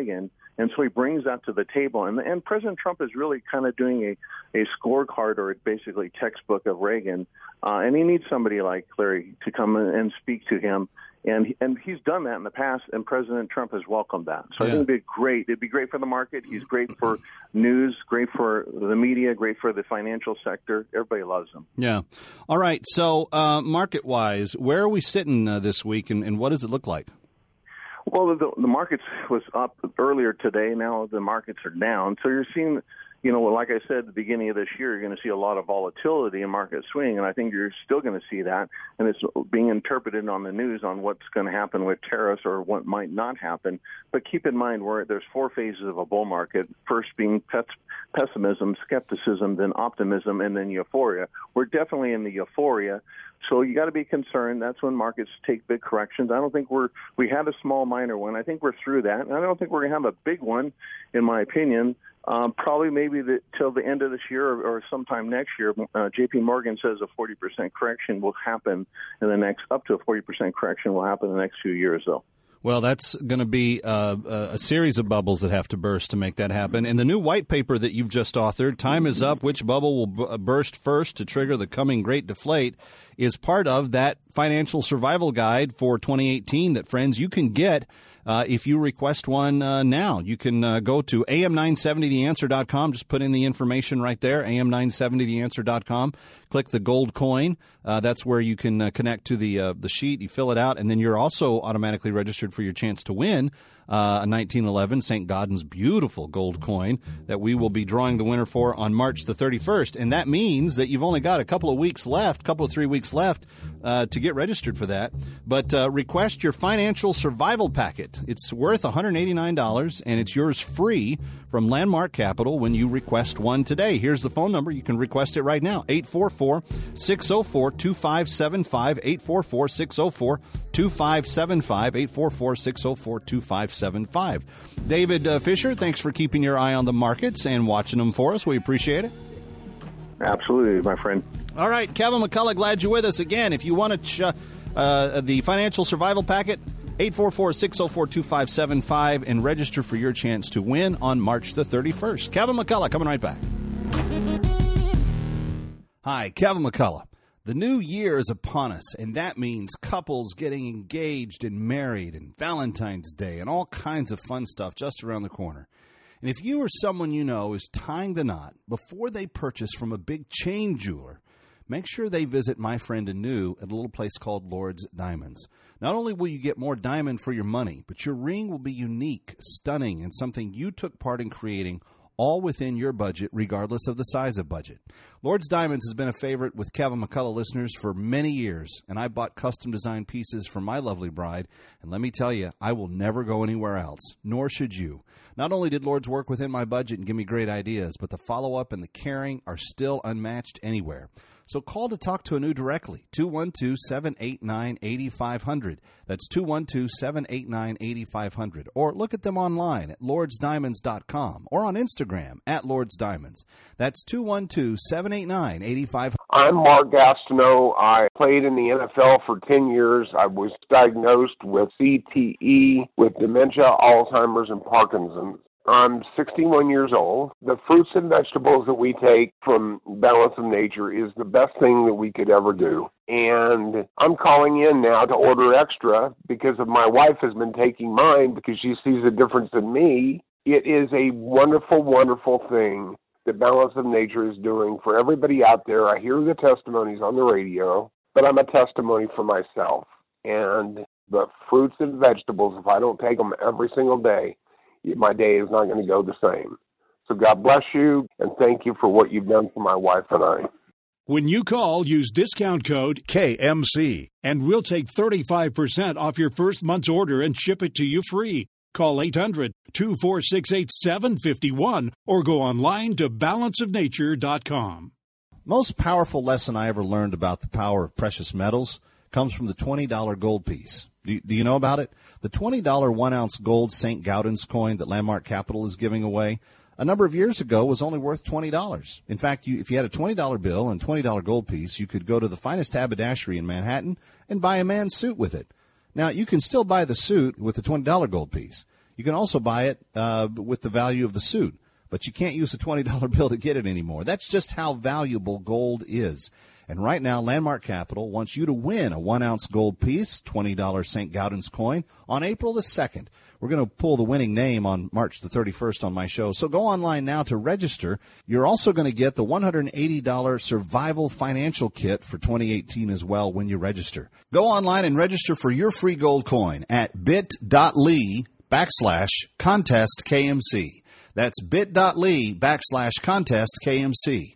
And so he brings that to the table. And, and President Trump is really kind of doing a, a scorecard or basically textbook of Reagan. Uh, and he needs somebody like Clary to come and speak to him. And and he's done that in the past, and President Trump has welcomed that. So yeah. I think it'd be great. It'd be great for the market. He's great for news, great for the media, great for the financial sector. Everybody loves him. Yeah. All right. So uh, market-wise, where are we sitting uh, this week, and, and what does it look like? Well, the, the markets was up earlier today. Now the markets are down. So you're seeing, you know, like I said at the beginning of this year, you're going to see a lot of volatility in market swing, and I think you're still going to see that. And it's being interpreted on the news on what's going to happen with tariffs or what might not happen. But keep in mind, we're, there's four phases of a bull market, first being pets, pessimism, skepticism, then optimism, and then euphoria. We're definitely in the euphoria. So you got to be concerned. That's when markets take big corrections. I don't think we're we had a small minor one. I think we're through that, and I don't think we're going to have a big one, in my opinion. Um, probably maybe the, till the end of this year or, or sometime next year. Uh, J P Morgan says a forty percent correction will happen in the next up to a forty percent correction will happen in the next few years, though. Well, that's going to be uh, a series of bubbles that have to burst to make that happen. And the new white paper that you've just authored, Time is Up, Which Bubble Will B- Burst First to Trigger the Coming Great Deflate, is part of that financial survival guide for twenty eighteen that, friends, you can get uh, if you request one uh, now. You can uh, go to A M nine seventy the answer dot com. Just put in the information right there, A M nine seventy the answer dot com. Click the gold coin. Uh, that's where you can uh, connect to the uh, the sheet. You fill it out, and then you're also automatically registered for your chance to win uh, a nineteen eleven Saint Gaudens beautiful gold coin that we will be drawing the winner for on March the thirty-first. And that means that you've only got a couple of weeks left, a couple of three weeks left uh, to get registered for that. But uh, request your financial survival packet. It's worth one hundred eighty-nine dollars, and it's yours free from Landmark Capital when you request one today. Here's the phone number. You can request it right now, eight four four, six oh four, two five seven five, eight four four, six oh four, two five seven five, eight four four, six oh four, two five seven five. David uh, Fisher, thanks for keeping your eye on the markets and watching them for us. We appreciate it. Absolutely, my friend. All right, Kevin McCullough, glad you're with us again. If you want to ch- uh, the financial survival packet, eight four four, six oh four, two five seven five, and register for your chance to win on March the thirty-first. Kevin McCullough coming right back. Hi, Kevin McCullough. The new year is upon us, and that means couples getting engaged and married and Valentine's Day and all kinds of fun stuff just around the corner. And if you or someone you know is tying the knot before they purchase from a big chain jeweler, make sure they visit my friend Anu at a little place called Lord's Diamonds. Not only will you get more diamond for your money, but your ring will be unique, stunning, and something you took part in creating, all within your budget, regardless of the size of budget. Lord's Diamonds has been a favorite with Kevin McCullough listeners for many years, and I bought custom-designed pieces for my lovely bride, and let me tell you, I will never go anywhere else, nor should you. Not only did Lord's work within my budget and give me great ideas, but the follow-up and the caring are still unmatched anywhere. So call to talk to Anu directly, two one two, seven eight nine, eight five zero zero. That's two one two, seven eight nine, eight five zero zero. Or look at them online at lords diamonds dot com or on Instagram at Lords Diamonds. That's two one two, seven eight nine, eight five zero zero. I'm Mark Gastineau. I played in the N F L for ten years. I was diagnosed with C T E, with dementia, Alzheimer's, and Parkinson's. I'm sixty-one years old. The fruits and vegetables that we take from Balance of Nature is the best thing that we could ever do. And I'm calling in now to order extra because of my wife has been taking mine because she sees a difference in me. It is a wonderful, wonderful thing that Balance of Nature is doing for everybody out there. I hear the testimonies on the radio, but I'm a testimony for myself. And the fruits and vegetables, if I don't take them every single day, my day is not going to go the same. So God bless you, and thank you for what you've done for my wife and I. When you call, use discount code K M C, and we'll take thirty-five percent off your first month's order and ship it to you free. Call eight hundred, two four six, eight seven five one or go online to balance of nature dot com. Most powerful lesson I ever learned about the power of precious metals comes from the twenty dollar gold piece. Do you, do you know about it? The twenty dollar one-ounce gold Saint Gaudens coin that Landmark Capital is giving away a number of years ago was only worth twenty dollars. In fact, you, if you had a twenty dollar bill and twenty dollar gold piece, you could go to the finest haberdashery in Manhattan and buy a man's suit with it. Now, you can still buy the suit with the twenty dollar gold piece. You can also buy it uh, with the value of the suit, but you can't use a twenty dollar bill to get it anymore. That's just how valuable gold is. And right now, Landmark Capital wants you to win a one-ounce gold piece, twenty dollar Saint Gaudens coin, on April the second. We're going to pull the winning name on March the thirty-first on my show. So go online now to register. You're also going to get the one hundred eighty dollar Survival Financial Kit for twenty eighteen as well when you register. Go online and register for your free gold coin at bit.ly backslash contest KMC. That's bit.ly backslash contest KMC.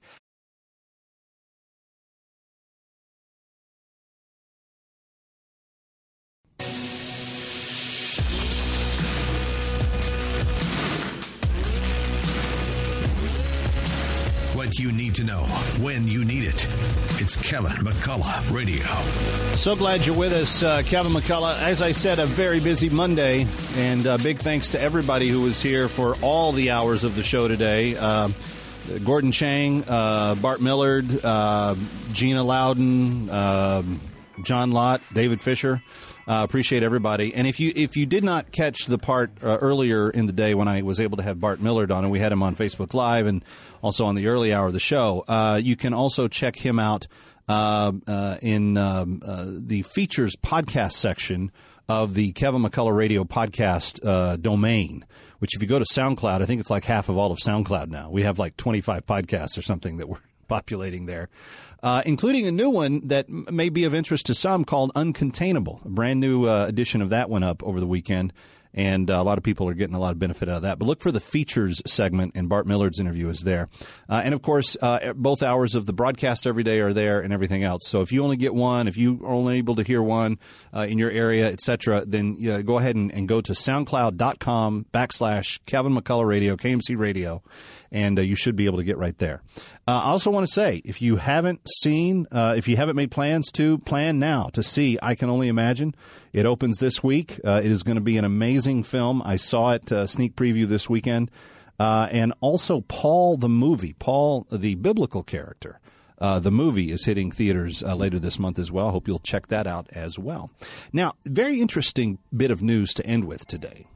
What you need to know when you need it. It's Kevin McCullough Radio. So glad you're with us, uh, Kevin McCullough. As I said, a very busy Monday, and uh, big thanks to everybody who was here for all the hours of the show today. Uh, Gordon Chang, uh, Bart Millard, uh, Gina Loudon, uh, John Lott, David Fisher. Uh, appreciate everybody. And if you if you did not catch the part uh, earlier in the day when I was able to have Bart Millard on, and we had him on Facebook Live and also on the early hour of the show, uh, you can also check him out uh, uh, in um, uh, the features podcast section of the Kevin McCullough Radio podcast uh, domain, which if you go to SoundCloud, I think it's like half of all of SoundCloud now. We have like twenty-five podcasts or something that we're populating there. Uh, including a new one that m- may be of interest to some called Uncontainable. A brand new uh, edition of that went up over the weekend, and uh, a lot of people are getting a lot of benefit out of that. But look for the features segment, and Bart Millard's interview is there. Uh, and, of course, uh, both hours of the broadcast every day are there and everything else. So if you only get one, if you are only able to hear one uh, in your area, et cetera, then uh, go ahead and, and go to soundcloud.com backslash Kevin McCullough Radio, K M C Radio, and uh, you should be able to get right there. Uh, I also want to say, if you haven't seen, uh, if you haven't made plans to, plan now to see I Can Only Imagine. It opens this week. Uh, it is going to be an amazing film. I saw it uh, sneak preview this weekend. Uh, and also Paul the movie, Paul the biblical character. Uh, the movie is hitting theaters uh, later this month as well. Hope you'll check that out as well. Now, very interesting bit of news to end with today.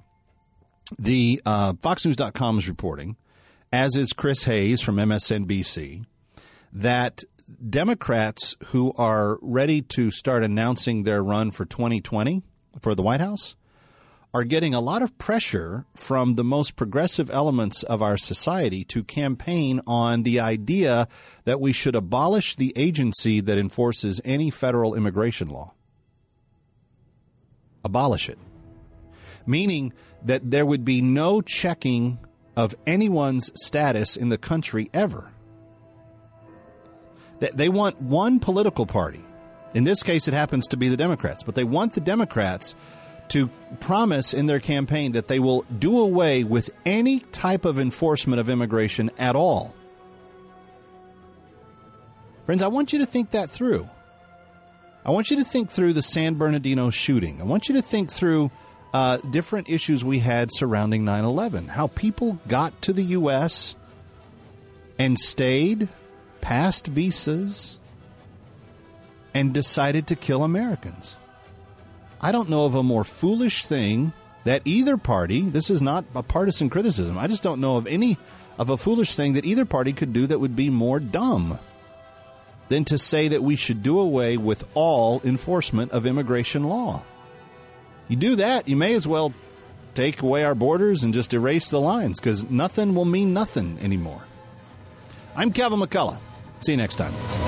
The uh, Fox News dot com is reporting, as is Chris Hayes from M S N B C, that Democrats who are ready to start announcing their run for twenty twenty for the White House are getting a lot of pressure from the most progressive elements of our society to campaign on the idea that we should abolish the agency that enforces any federal immigration law. Abolish it. Meaning that there would be no checking of anyone's status in the country ever. They want one political party. In this case, it happens to be the Democrats. But they want the Democrats to promise in their campaign that they will do away with any type of enforcement of immigration at all. Friends, I want you to think that through. I want you to think through the San Bernardino shooting. I want you to think through uh, different issues we had surrounding nine eleven, how people got to the U S and stayed, passed visas, and decided to kill Americans. I don't know of a more foolish thing that either party, this is not a partisan criticism, I just don't know of any of a foolish thing that either party could do that would be more dumb than to say that we should do away with all enforcement of immigration law. You do that, you may as well take away our borders and just erase the lines, because nothing will mean nothing anymore. I'm Kevin McCullough. See you next time.